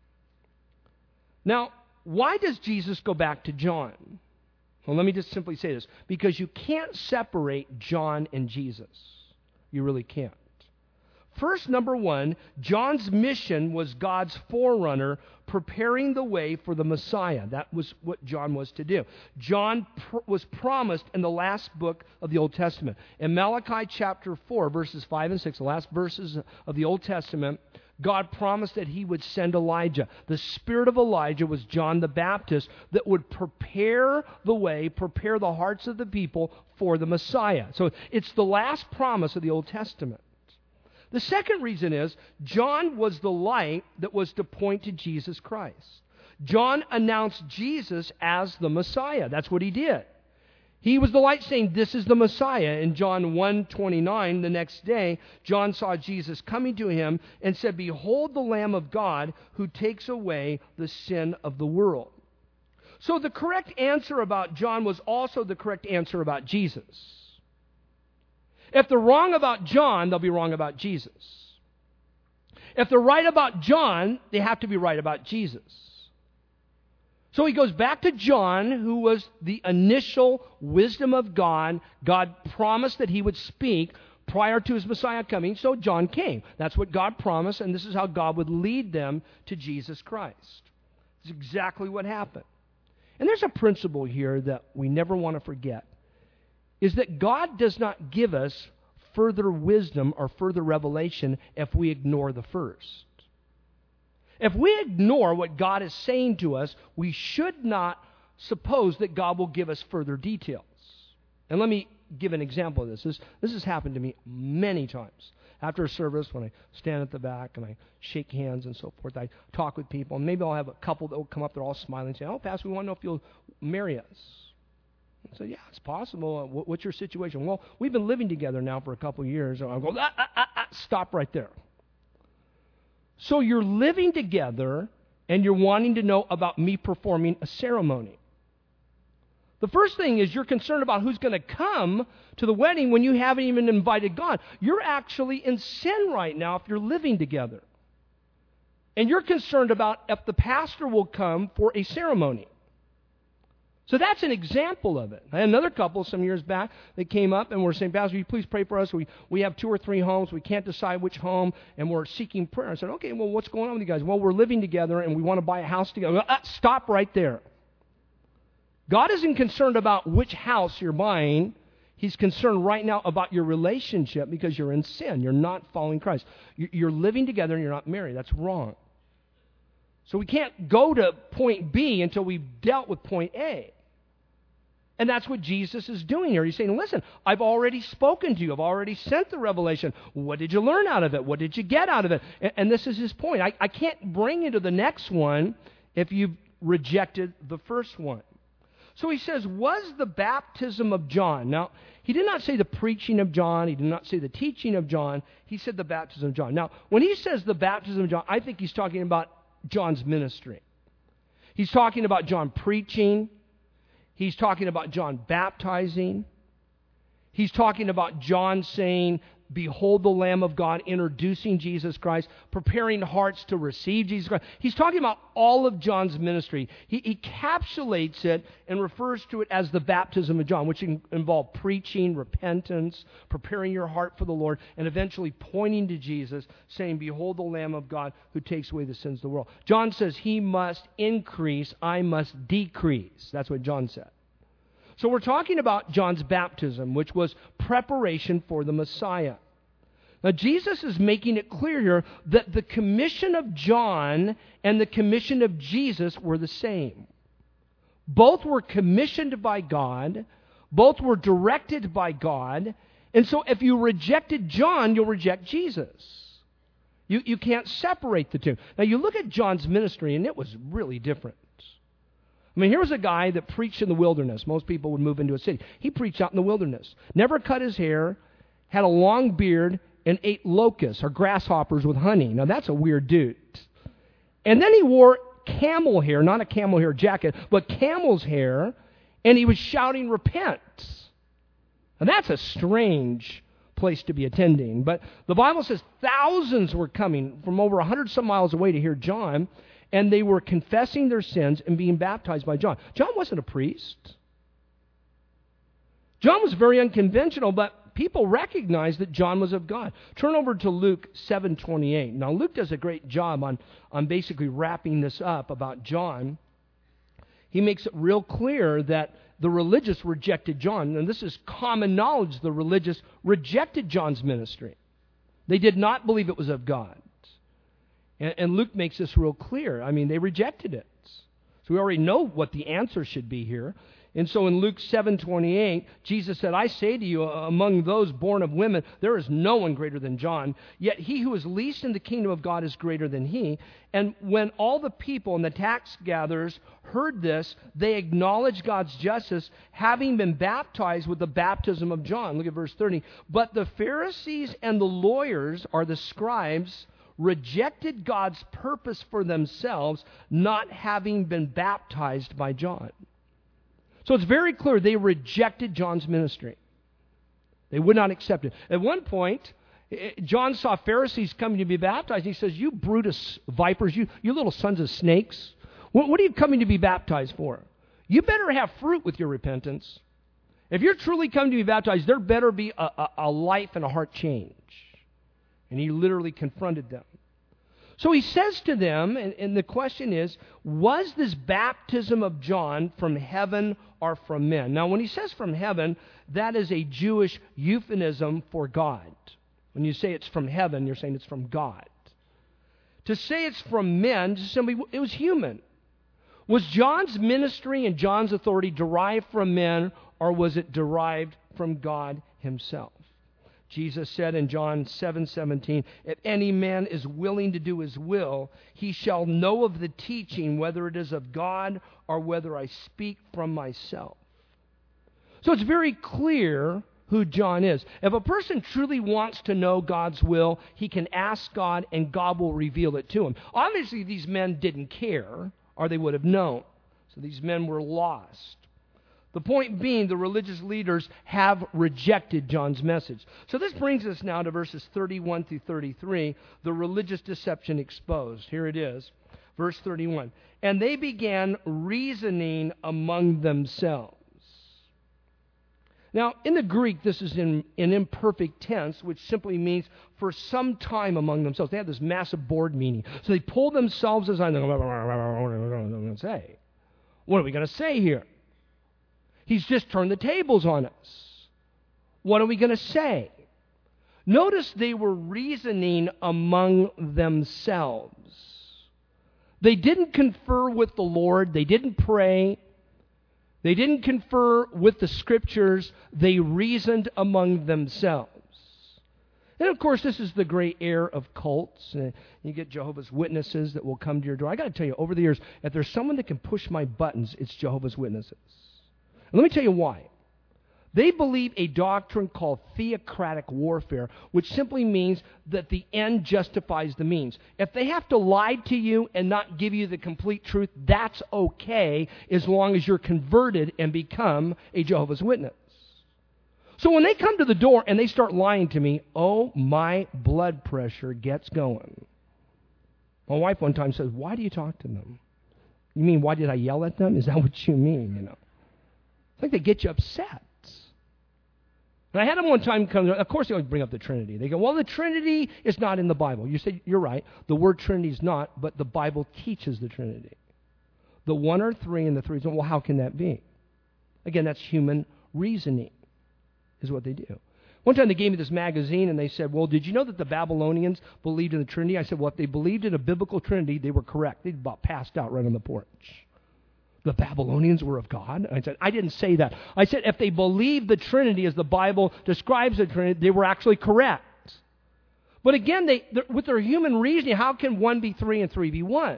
Now, why does Jesus go back to John? Well, let me just simply say this. Because you can't separate John and Jesus. You really can't. First, number one, John's mission was God's forerunner, preparing the way for the Messiah. That was what John was to do. John pr- was promised in the last book of the Old Testament. In Malachi chapter four, verses five and six, the last verses of the Old Testament, God promised that he would send Elijah. The spirit of Elijah was John the Baptist that would prepare the way, prepare the hearts of the people for the Messiah. So it's the last promise of the Old Testament. The second reason is John was the light that was to point to Jesus Christ. John announced Jesus as the Messiah. That's what he did. He was the light saying, this is the Messiah. In John one twenty-nine, the next day, John saw Jesus coming to him and said, behold the Lamb of God who takes away the sin of the world. So the correct answer about John was also the correct answer about Jesus. If they're wrong about John, they'll be wrong about Jesus. If they're right about John, they have to be right about Jesus. So he goes back to John, who was the initial wisdom of God. God promised that he would speak prior to his Messiah coming, so John came. That's what God promised, and this is how God would lead them to Jesus Christ. It's exactly what happened. And there's a principle here that we never want to forget, is that God does not give us further wisdom or further revelation if we ignore the first. If we ignore what God is saying to us, we should not suppose that God will give us further details. And let me give an example of this. This, this has happened to me many times. After a service, when I stand at the back and I shake hands and so forth, I talk with people, and maybe I'll have a couple that will come up, they're all smiling and say, oh, Pastor, we want to know if you'll marry us. I said, yeah, it's possible. What's your situation? Well, we've been living together now for a couple of years. And I'll go, ah, ah, ah, ah, stop right there. So you're living together and you're wanting to know about me performing a ceremony. The first thing is you're concerned about who's going to come to the wedding when you haven't even invited God. You're actually in sin right now if you're living together. And you're concerned about if the pastor will come for a ceremony. So that's an example of it. I had another couple some years back that came up and were saying, Pastor, will you please pray for us? We we have two or three homes. We can't decide which home, and we're seeking prayer. I said, okay, well, what's going on with you guys? Well, we're living together, and we want to buy a house together. Well, uh, stop right there. God isn't concerned about which house you're buying. He's concerned right now about your relationship because you're in sin. You're not following Christ. You're living together and you're not married. That's wrong. So we can't go to point B until we've dealt with point A. And that's what Jesus is doing here. He's saying, listen, I've already spoken to you. I've already sent the revelation. What did you learn out of it? What did you get out of it? And, and this is his point. I, I can't bring you to the next one if you've rejected the first one. So he says, was the baptism of John. Now, he did not say the preaching of John. He did not say the teaching of John. He said the baptism of John. Now, when he says the baptism of John, I think he's talking about John's ministry. He's talking about John preaching. He's talking about John baptizing. He's talking about John saying, behold the Lamb of God, introducing Jesus Christ, preparing hearts to receive Jesus Christ. He's talking about all of John's ministry. He, he encapsulates it and refers to it as the baptism of John, which involved preaching, repentance, preparing your heart for the Lord, and eventually pointing to Jesus, saying, behold the Lamb of God who takes away the sins of the world. John says, he must increase, I must decrease. That's what John said. So we're talking about John's baptism, which was preparation for the Messiah. Now, Jesus is making it clear here that the commission of John and the commission of Jesus were the same. Both were commissioned by God. Both were directed by God. And so if you rejected John, you'll reject Jesus. You, you can't separate the two. Now, you look at John's ministry, and it was really different. I mean, here was a guy that preached in the wilderness. Most people would move into a city. He preached out in the wilderness. Never cut his hair, had a long beard, and ate locusts or grasshoppers with honey. Now, that's a weird dude. And then he wore camel hair, not a camel hair jacket, but camel's hair, and he was shouting, repent. Now, that's a strange place to be attending. But the Bible says thousands were coming from over a hundred some miles away to hear John, and they were confessing their sins and being baptized by John. John wasn't a priest. John was very unconventional, but people recognized that John was of God. Turn over to Luke seven twenty-eight. Now, Luke does a great job on, on basically wrapping this up about John. He makes it real clear that the religious rejected John, and this is common knowledge. The religious rejected John's ministry. They did not believe it was of God. And, and Luke makes this real clear. I mean, they rejected it. So we already know what the answer should be here. And so in Luke seven twenty-eight, Jesus said, I say to you, among those born of women, there is no one greater than John. Yet he who is least in the kingdom of God is greater than he. And when all the people and the tax gatherers heard this, they acknowledged God's justice, having been baptized with the baptism of John. Look at verse thirty. But the Pharisees and the lawyers, or the scribes, rejected God's purpose for themselves, not having been baptized by John. So it's very clear they rejected John's ministry. They would not accept it. At one point, John saw Pharisees coming to be baptized. He says, you Brutus vipers, you, you little sons of snakes, what, what are you coming to be baptized for? You better have fruit with your repentance. If you're truly coming to be baptized, there better be a, a, a life and a heart change. And he literally confronted them. So he says to them, and, and the question is, was this baptism of John from heaven or from men? Now, when he says from heaven, that is a Jewish euphemism for God. When you say it's from heaven, you're saying it's from God. To say it's from men, just simply, it was human. Was John's ministry and John's authority derived from men, or was it derived from God himself? Jesus said in John seven seventeen, if any man is willing to do his will, he shall know of the teaching, whether it is of God or whether I speak from myself. So it's very clear who John is. If a person truly wants to know God's will, he can ask God and God will reveal it to him. Obviously, these men didn't care, or they would have known. So these men were lost. The point being, the religious leaders have rejected John's message. So this brings us now to verses thirty-one through thirty-three, the religious deception exposed. Here it is, verse thirty-one. And they began reasoning among themselves. Now, in the Greek, this is in an imperfect tense, which simply means for some time among themselves. They had this massive board meeting. So they pulled themselves aside and they go, what are we going to say? What are we going to say here? He's just turned the tables on us. What are we going to say? Notice they were reasoning among themselves. They didn't confer with the Lord. They didn't pray. They didn't confer with the Scriptures. They reasoned among themselves. And of course, this is the great error of cults. Uh, you get Jehovah's Witnesses that will come to your door. I got to tell you, over the years, if there's someone that can push my buttons, it's Jehovah's Witnesses. And let me tell you why. They believe a doctrine called theocratic warfare, which simply means that the end justifies the means. If they have to lie to you and not give you the complete truth, that's okay as long as you're converted and become a Jehovah's Witness. So when they come to the door and they start lying to me, oh, my blood pressure gets going. My wife one time says, why do you talk to them? You mean, why did I yell at them? Is that what you mean, you know? It's like they get you upset. And I had them one time come, of course they always bring up the Trinity. They go, well, the Trinity is not in the Bible. You say, you're right, the word Trinity is not, but the Bible teaches the Trinity. The one are three and the three is one. Well, how can that be? Again, that's human reasoning, is what they do. One time they gave me this magazine and they said, well, did you know that the Babylonians believed in the Trinity? I said, well, if they believed in a biblical Trinity, they were correct. They'd about passed out right on the porch. The Babylonians were of God? I said, I didn't say that. I said, if they believed the Trinity as the Bible describes the Trinity, they were actually correct. But again, they, with their human reasoning, how can one be three and three be one?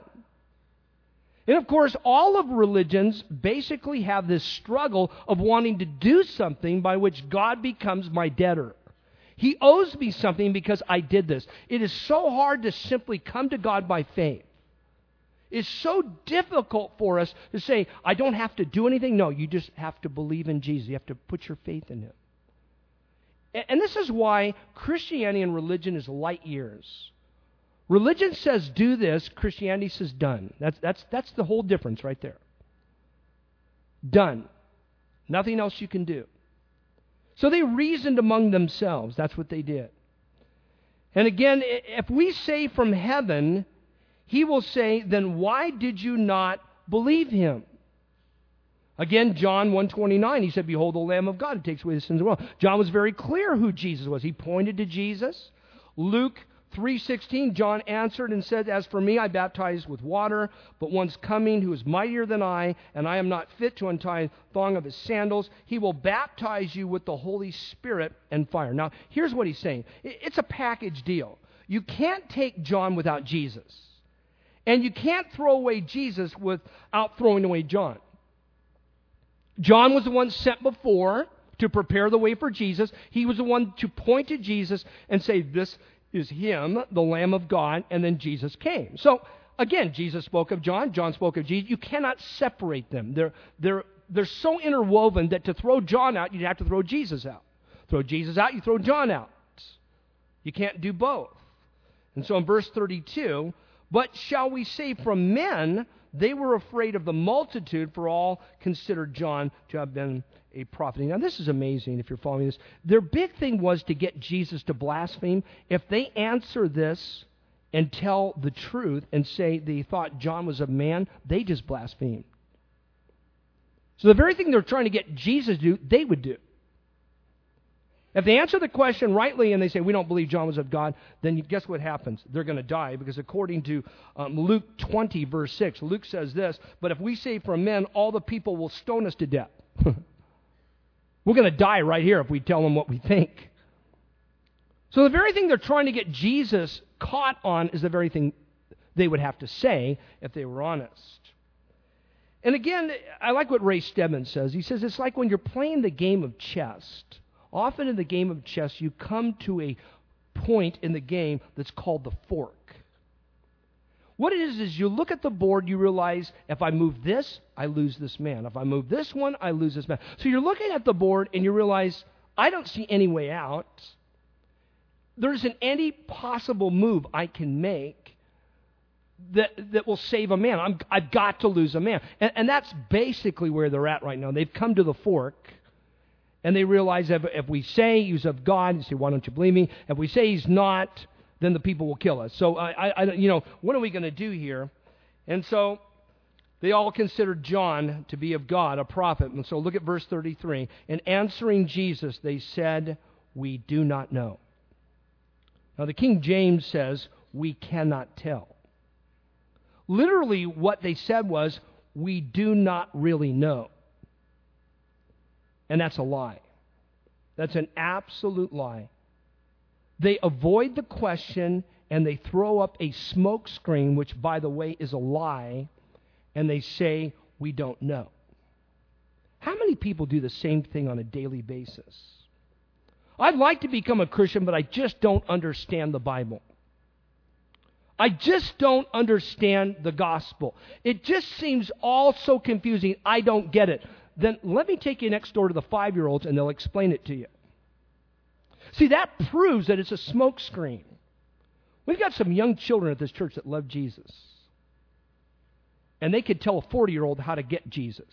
And of course, all of religions basically have this struggle of wanting to do something by which God becomes my debtor. He owes me something because I did this. It is so hard to simply come to God by faith. It's so difficult for us to say, I don't have to do anything. No, you just have to believe in Jesus. You have to put your faith in Him. And this is why Christianity and religion is light years. Religion says do this, Christianity says done. That's, that's, that's the whole difference right there. Done. Nothing else you can do. So they reasoned among themselves. That's what they did. And again, if we say from heaven, He will say, then why did you not believe Him? Again, John one twenty-nine, He said, behold the Lamb of God who takes away the sins of the world. John was very clear who Jesus was. He pointed to Jesus. Luke three sixteen, John answered and said, as for me, I baptize with water, but one's coming who is mightier than I, and I am not fit to untie the thong of His sandals. He will baptize you with the Holy Spirit and fire. Now, here's what He's saying. It's a package deal. You can't take John without Jesus. And you can't throw away Jesus without throwing away John. John was the one sent before to prepare the way for Jesus. He was the one to point to Jesus and say, this is Him, the Lamb of God, and then Jesus came. So, again, Jesus spoke of John, John spoke of Jesus. You cannot separate them. They're, they're, they're so interwoven that to throw John out, you'd have to throw Jesus out. Throw Jesus out, you throw John out. You can't do both. And so in verse thirty-two, but shall we say from men, they were afraid of the multitude, for all considered John to have been a prophet. Now this is amazing if you're following this. Their big thing was to get Jesus to blaspheme. If they answer this and tell the truth and say they thought John was a man, they just blasphemed. So the very thing they're trying to get Jesus to do, they would do. If they answer the question rightly and they say, we don't believe John was of God, then guess what happens? They're going to die, because according to um, Luke twenty, verse six, Luke says this, but if we say from men, all the people will stone us to death. We're going to die right here if we tell them what we think. So the very thing they're trying to get Jesus caught on is the very thing they would have to say if they were honest. And again, I like what Ray Stedman says. He says it's like when you're playing the game of chess. Often in the game of chess, you come to a point in the game that's called the fork. What it is is you look at the board, you realize if I move this, I lose this man. If I move this one, I lose this man. So you're looking at the board and you realize, I don't see any way out. There isn't any possible move I can make that that will save a man. I'm, I've got to lose a man. And, and that's basically where they're at right now. They've come to the fork. And they realize that if we say he's of God, you say, why don't you believe me? If we say he's not, then the people will kill us. So, I, I, you know, what are we going to do here? And so, They all considered John to be of God, a prophet. And so look at verse thirty-three. And answering Jesus, they said, "We do not know." Now the King James says, "We cannot tell." Literally what they said was, "We do not really know." And that's a lie. That's an absolute lie. They avoid the question and they throw up a smoke screen, which, by the way, is a lie, and they say, "We don't know." How many people do the same thing on a daily basis? I'd like to become a Christian, but I just don't understand the Bible. I just don't understand the gospel. It just seems all so confusing. I don't get it. Then let me take you next door to the five-year-olds and they'll explain it to you. See, that proves that it's a smoke screen. We've got some young children at this church that love Jesus. And they could tell a forty-year-old how to get Jesus.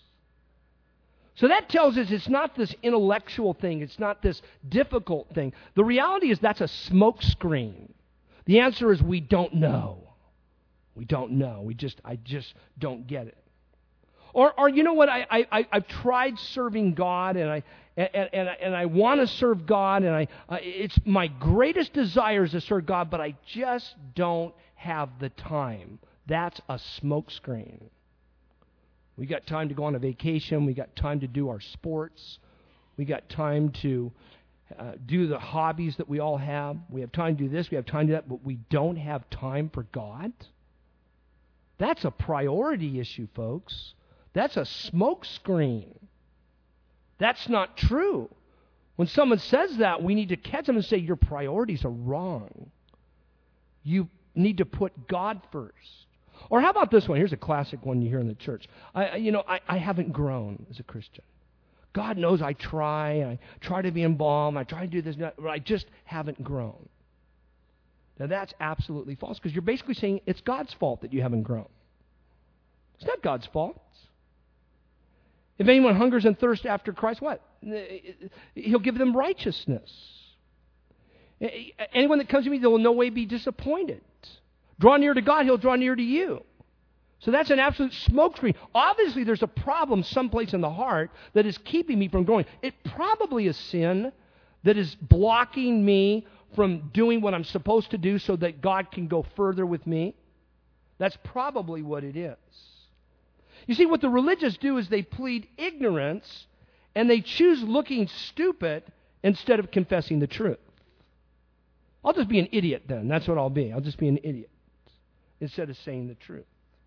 So that tells us it's not this intellectual thing. It's not this difficult thing. The reality is that's a smoke screen. The answer is we don't know. We don't know. We just, I just don't get it. Or, or you know what? I, I, I've tried serving God, and I, and, and, and I want to serve God, and I, uh, it's my greatest desire is to serve God, but I just don't have the time. That's a smoke screen. We got time to go on a vacation. We got time to do our sports. We got time to uh, do the hobbies that we all have. We have time to do this. We have time to do that, but we don't have time for God. That's a priority issue, folks. That's a smoke screen. That's not true. When someone says that, we need to catch them and say, your priorities are wrong. You need to put God first. Or how about this one? Here's a classic one you hear in the church. I, you know, I, I haven't grown as a Christian. God knows I try. I try to be involved. I try to do this, but I just haven't grown. Now that's absolutely false, because you're basically saying it's God's fault that you haven't grown. It's not God's fault. If anyone hungers and thirsts after Christ, what? He'll give them righteousness. Anyone that comes to me, they will no way be disappointed. Draw near to God, He'll draw near to you. So that's an absolute smokescreen. Obviously, there's a problem someplace in the heart that is keeping me from growing. It probably is sin that is blocking me from doing what I'm supposed to do so that God can go further with me. That's probably what it is. You see, what the religious do is they plead ignorance, and they choose looking stupid instead of confessing the truth. I'll just be an idiot then. That's what I'll be. I'll just be an idiot instead of saying the truth.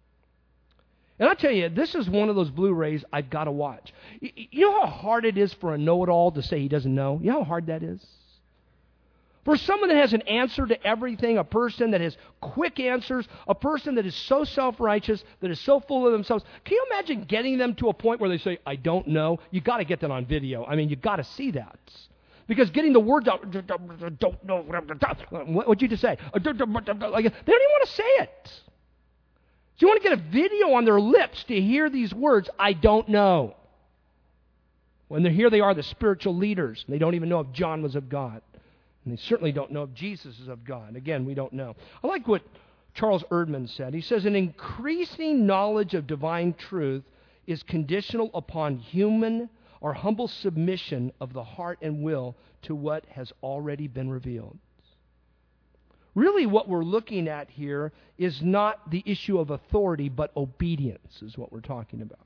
And I'll tell you, this is one of those Blu-rays I've got to watch. You know how hard it is for a know-it-all to say he doesn't know? You know how hard that is? For someone that has an answer to everything, a person that has quick answers, a person that is so self-righteous, that is so full of themselves, can you imagine getting them to a point where they say, I don't know? You've got to get that on video. I mean, you've got to see that. Because getting the words out, don't know, what'd you just say? They don't even want to say it. So you want to get a video on their lips to hear these words, I don't know. When they're here, they are the spiritual leaders. They don't even know if John was of God. And they certainly don't know if Jesus is of God. Again, we don't know. I like what Charles Erdman said. He says, an increasing knowledge of divine truth is conditional upon human or humble submission of the heart and will to what has already been revealed. Really, what we're looking at here is not the issue of authority, but obedience is what we're talking about.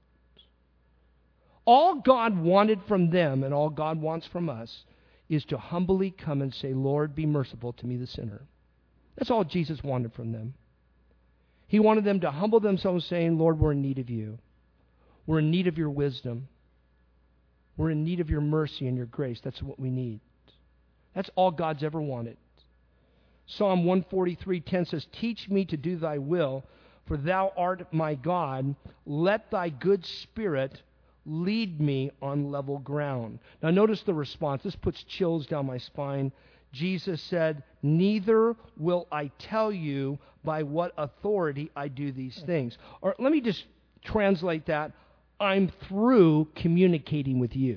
All God wanted from them and all God wants from us is to humbly come and say, Lord, be merciful to me, the sinner. That's all Jesus wanted from them. He wanted them to humble themselves, saying, Lord, we're in need of you. We're in need of your wisdom. We're in need of your mercy and your grace. That's what we need. That's all God's ever wanted. Psalm one forty-three ten says, teach me to do thy will, for thou art my God. Let thy good spirit lead me on level ground. Now notice the response. This puts chills down my spine. Jesus said, neither will I tell you by what authority I do these things. Or let me just translate that. I'm through communicating with you.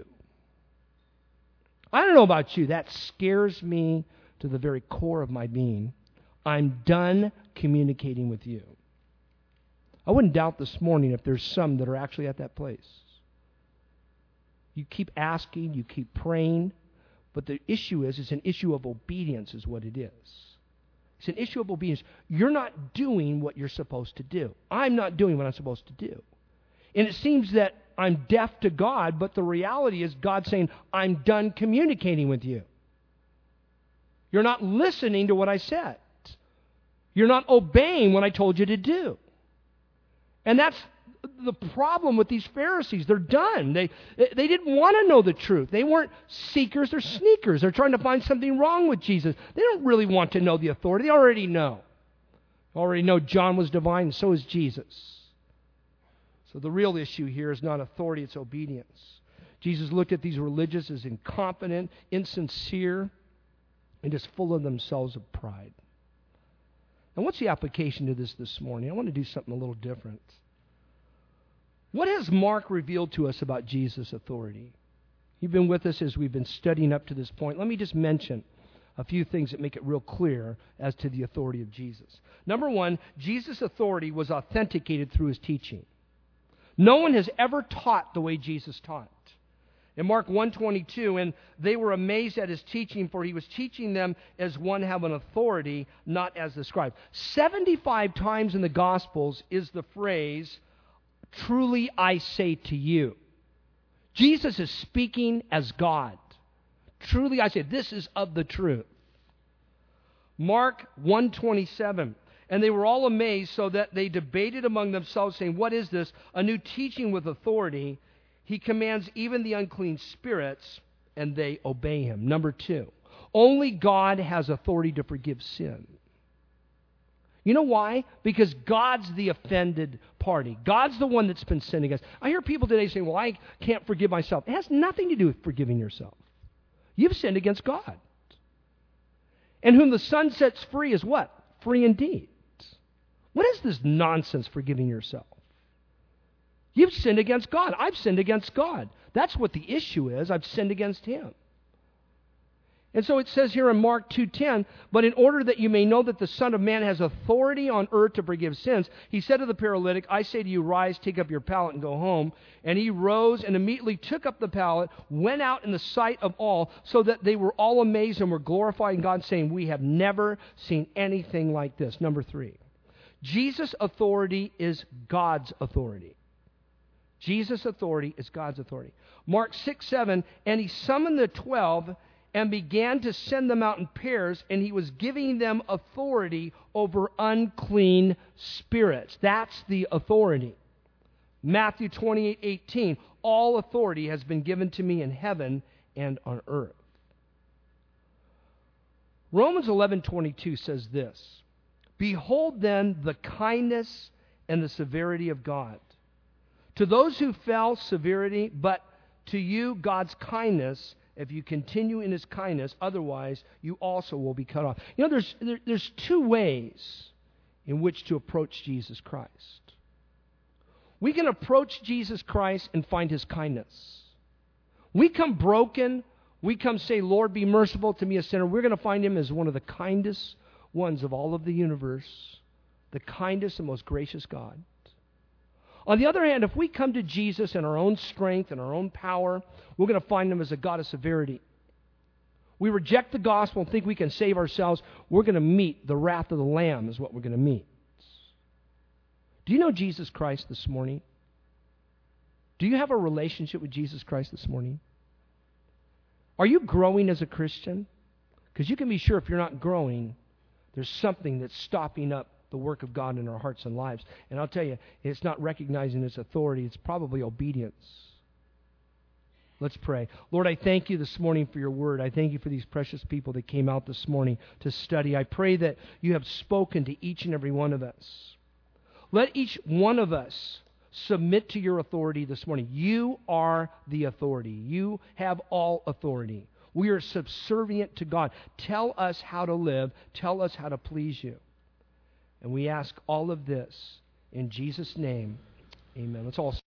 I don't know about you. That scares me to the very core of my being. I'm done communicating with you. I wouldn't doubt this morning if there's some that are actually at that place. You keep asking, you keep praying, but the issue is, it's an issue of obedience is what it is. It's an issue of obedience. You're not doing what you're supposed to do. I'm not doing what I'm supposed to do. And it seems that I'm deaf to God, but the reality is God's saying, I'm done communicating with you. You're not listening to what I said. You're not obeying what I told you to do. And that's the problem with these Pharisees. They're done. They, they didn't want to know the truth. They weren't seekers or sneakers. They're trying to find something wrong with Jesus. They don't really want to know the authority. They already know. They already know John was divine, and so is Jesus. So the real issue here is not authority, it's obedience. Jesus looked at these religious as incompetent, insincere, and just full of themselves of pride. And what's the application to this this morning? I want to do something a little different. What has Mark revealed to us about Jesus' authority? You've been with us as we've been studying up to this point. Let me just mention a few things that make it real clear as to the authority of Jesus. Number one, Jesus' authority was authenticated through his teaching. No one has ever taught the way Jesus taught. In Mark one twenty-two, and they were amazed at his teaching, for he was teaching them as one having authority, not as the scribe. seventy-five times in the Gospels is the phrase, truly I say to you. Jesus is speaking as God. Truly I say, this is of the truth. Mark one twenty-seven, and they were all amazed so that they debated among themselves, saying, what is this? A new teaching with authority. He commands even the unclean spirits, and they obey him. Number two, only God has authority to forgive sin. You know why? Because God's the offended party. God's the one that's been sinned against. I hear people today saying, well, I can't forgive myself. It has nothing to do with forgiving yourself. You've sinned against God. And whom the Son sets free is what? Free indeed. What is this nonsense, forgiving yourself? You've sinned against God. I've sinned against God. That's what the issue is. I've sinned against him. And so it says here in Mark two ten, but in order that you may know that the Son of Man has authority on earth to forgive sins, he said to the paralytic, I say to you, rise, take up your pallet and go home. And he rose and immediately took up the pallet, went out in the sight of all, so that they were all amazed and were glorifying God, saying, we have never seen anything like this. Number three, Jesus' authority is God's authority. Jesus' authority is God's authority. Mark six seven, and he summoned the twelve and began to send them out in pairs, and he was giving them authority over unclean spirits. That's the authority. Matthew twenty-eight eighteen, all authority has been given to me in heaven and on earth. Romans eleven twenty-two says this, behold then the kindness and the severity of God. To those who fell, severity, but to you, God's kindness, if you continue in his kindness, otherwise you also will be cut off. You know, there's, there, there's two ways in which to approach Jesus Christ. We can approach Jesus Christ and find his kindness. We come broken, we come say, Lord, be merciful to me, a sinner. We're going to find him as one of the kindest ones of all of the universe, the kindest and most gracious God. On the other hand, if we come to Jesus in our own strength and our own power, we're going to find him as a God of severity. We reject the gospel and think we can save ourselves. We're going to meet the wrath of the Lamb is what we're going to meet. Do you know Jesus Christ this morning? Do you have a relationship with Jesus Christ this morning? Are you growing as a Christian? Because you can be sure if you're not growing, there's something that's stopping up the work of God in our hearts and lives. And I'll tell you, it's not recognizing its authority, it's probably obedience. Let's pray. Lord, I thank you this morning for your word. I thank you for these precious people that came out this morning to study. I pray that you have spoken to each and every one of us. Let each one of us submit to your authority this morning. You are the authority. You have all authority. We are subservient to God. Tell us how to live. Tell us how to please you. And we ask all of this in Jesus' name. Amen. Let's all